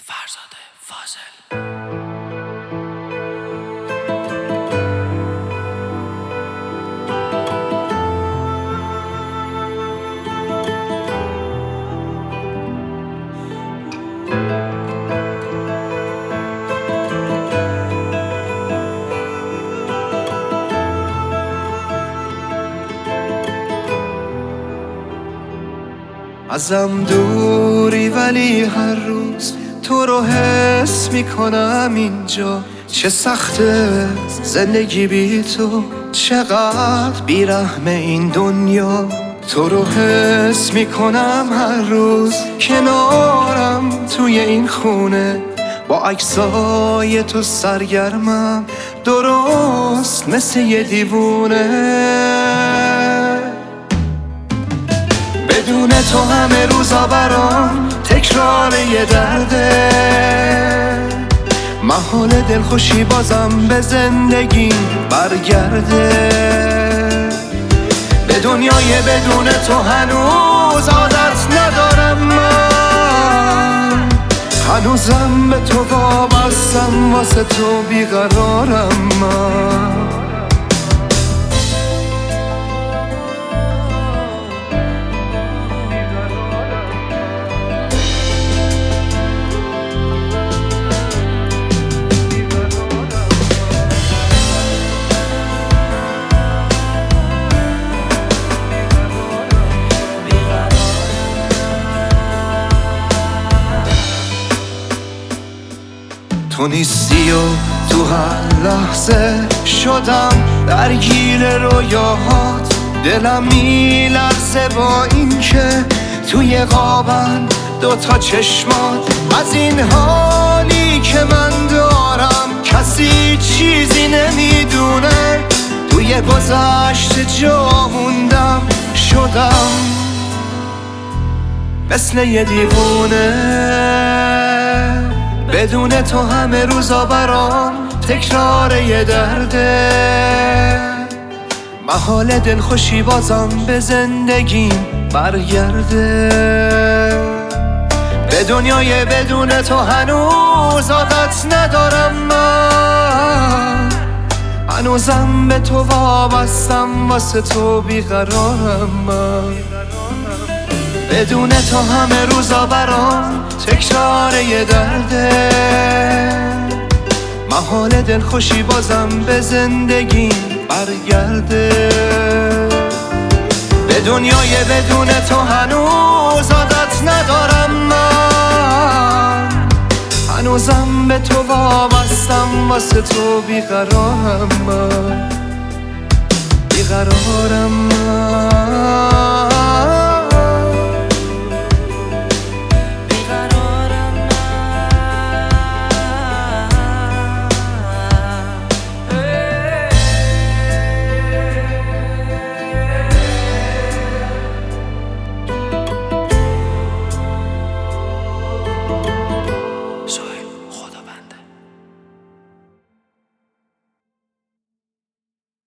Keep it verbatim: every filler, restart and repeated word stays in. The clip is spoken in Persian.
فرزاد فاضل. ازم دوری ولی هر روز تو رو حس میکنم اینجا. چه سخته زندگی بی تو، چقدر بیرحم این دنیا. تو رو حس میکنم هر روز کنارم توی این خونه، با عکسای تو سرگرمم درست مثل یه دیوونه. بدون تو همه روزا برام تکرار یه درده، محال دلخوشی بازم به زندگیم برگرده. به دنیای بدون تو هنوز عادت ندارم من، هنوزم به تو وابستم، واسه تو بیقرارم من. تو نیستی و تو هر لحظه شدم درگیر رویاهات. دلم میلرزه با این که توی قابن دوتا چشمات. از این حالی که من دارم کسی چیزی نمیدونه، توی گذشته جا موندم، شدم مثل یه دیوونه. بدون تو همه روزا برام تکرار یه درده، محال دلخوشی بازم به زندگیم برگرده. به دنیای بدون تو هنوز عادت ندارم من، هنوزم به تو وابستم، واسه تو بیقرارم من. بدون تو همه روزا برام تکرار یه درده، محال دلخوشی بازم به زندگیم برگرده. به دنیای بدون تو هنوز عادت ندارم من، هنوزم به تو وابستم، واسه تو بیقرارم من، بیقرارم من.